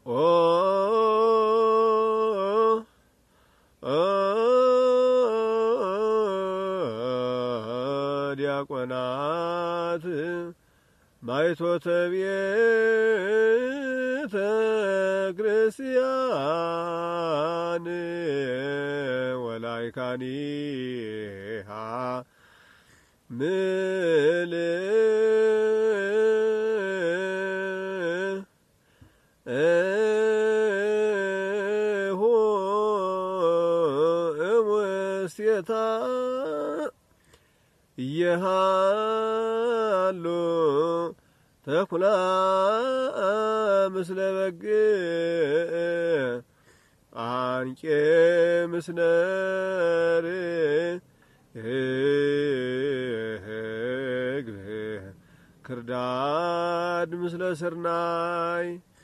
ኦ ዲያቆናት ማይቶተ ቤተ ክርስቲያን ወላይካኒሃ እምውስቴታ ይሃሉ ተኩላ ምስለ በግ አንቄ ምስለ ርግብ ክርዳድ ምስለ ስርናይ